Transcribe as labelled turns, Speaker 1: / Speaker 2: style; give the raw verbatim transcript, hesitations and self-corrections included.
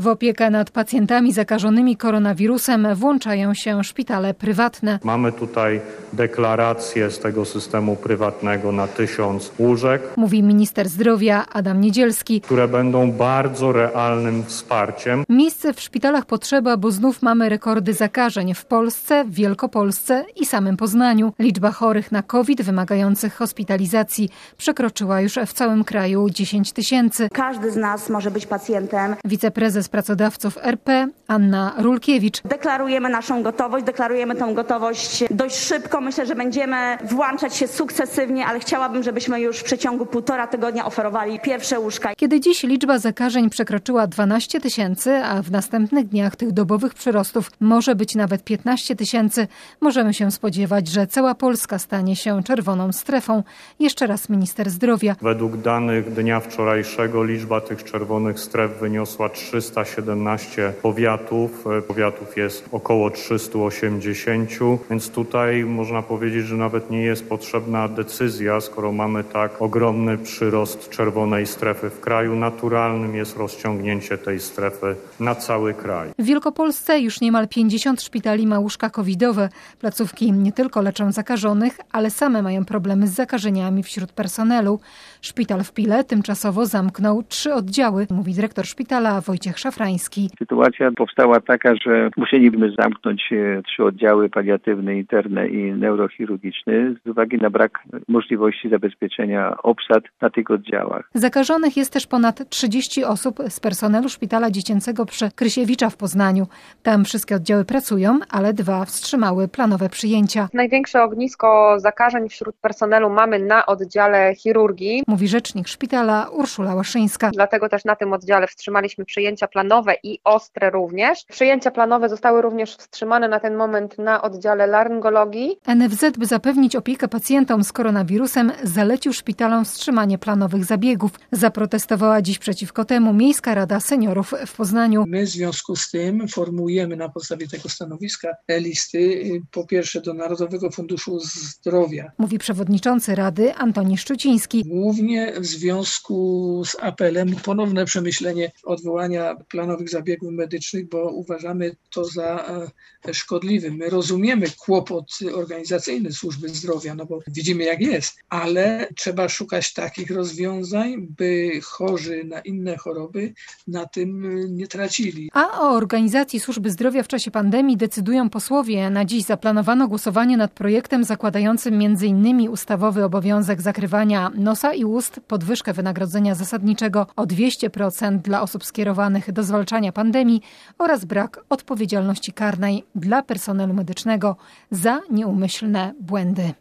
Speaker 1: W opiekę nad pacjentami zakażonymi koronawirusem włączają się szpitale prywatne.
Speaker 2: Mamy tutaj deklarację z tego systemu prywatnego na tysiąc łóżek,
Speaker 1: Mówi minister zdrowia Adam Niedzielski.
Speaker 2: które będą bardzo realnym wsparciem.
Speaker 1: Miejsce w szpitalach potrzeba, bo znów mamy rekordy zakażeń w Polsce, w Wielkopolsce i samym Poznaniu. Liczba chorych na COVID wymagających hospitalizacji przekroczyła już w całym kraju dziesięć tysięcy.
Speaker 3: Każdy z nas może być pacjentem.
Speaker 1: Wiceprezes Pracodawców R P Anna Rulkiewicz.
Speaker 3: Deklarujemy naszą gotowość, deklarujemy tą gotowość dość szybko. Myślę, że będziemy włączać się sukcesywnie, ale chciałabym, żebyśmy już w przeciągu półtora tygodnia oferowali pierwsze łóżka.
Speaker 1: Kiedy dziś liczba zakażeń przekroczyła dwanaście tysięcy, a w następnych dniach tych dobowych przyrostów może być nawet piętnaście tysięcy, możemy się spodziewać, że cała Polska stanie się czerwoną strefą. Jeszcze raz minister zdrowia.
Speaker 2: Według danych dnia wczorajszego liczba tych czerwonych stref wyniosła trzysta siedemnaście powiatów. Powiatów jest około trzysta osiemdziesiąt, więc tutaj można powiedzieć, że nawet nie jest potrzebna decyzja, skoro mamy tak ogromny przyrost czerwonej strefy w kraju. Naturalnym jest rozciągnięcie tej strefy na cały kraj.
Speaker 1: W Wielkopolsce już niemal pięćdziesiąt szpitali ma łóżka covidowe. Placówki nie tylko leczą zakażonych, ale same mają problemy z zakażeniami wśród personelu. Szpital w Pile tymczasowo zamknął trzy oddziały, mówi dyrektor szpitala Wojciech Szafrański.
Speaker 4: Sytuacja powstała taka, że musieliśmy zamknąć trzy oddziały paliatywne, interne i neurochirurgiczne z uwagi na brak możliwości zabezpieczenia obsad na tych oddziałach.
Speaker 1: Zakażonych jest też ponad trzydzieści osób z personelu szpitala dziecięcego przy Krysiewicza w Poznaniu. Tam wszystkie oddziały pracują, ale dwa wstrzymały planowe przyjęcia.
Speaker 5: Największe ognisko zakażeń wśród personelu mamy na oddziale chirurgii,
Speaker 1: mówi rzecznik szpitala Urszula Łaszyńska.
Speaker 5: Dlatego też na tym oddziale wstrzymaliśmy przyjęcia planowe i ostre również. Przyjęcia planowe zostały również wstrzymane na ten moment na oddziale laryngologii.
Speaker 1: N F Z, by zapewnić opiekę pacjentom z koronawirusem, zalecił szpitalom wstrzymanie planowych zabiegów. Zaprotestowała dziś przeciwko temu Miejska Rada Seniorów w Poznaniu.
Speaker 6: My w związku z tym formułujemy na podstawie tego stanowiska listy, po pierwsze do Narodowego Funduszu Zdrowia.
Speaker 1: Mówi przewodniczący Rady Antoni Szczuciński.
Speaker 6: Głównie w związku z apelem ponowne przemyślenie odwołania planowych zabiegów medycznych, bo uważamy to za szkodliwy. My rozumiemy kłopot organizacyjny służby zdrowia, no bo widzimy jak jest, ale trzeba szukać takich rozwiązań, by chorzy na inne choroby na tym nie tracili.
Speaker 1: A o organizacji służby zdrowia w czasie pandemii decydują posłowie. Na dziś zaplanowano głosowanie nad projektem zakładającym między innymi ustawowy obowiązek zakrywania nosa i ust, podwyżkę wynagrodzenia zasadniczego o dwieście procent dla osób skierowanych do zwalczania pandemii oraz brak odpowiedzialności karnej dla personelu medycznego za nieumyślne błędy.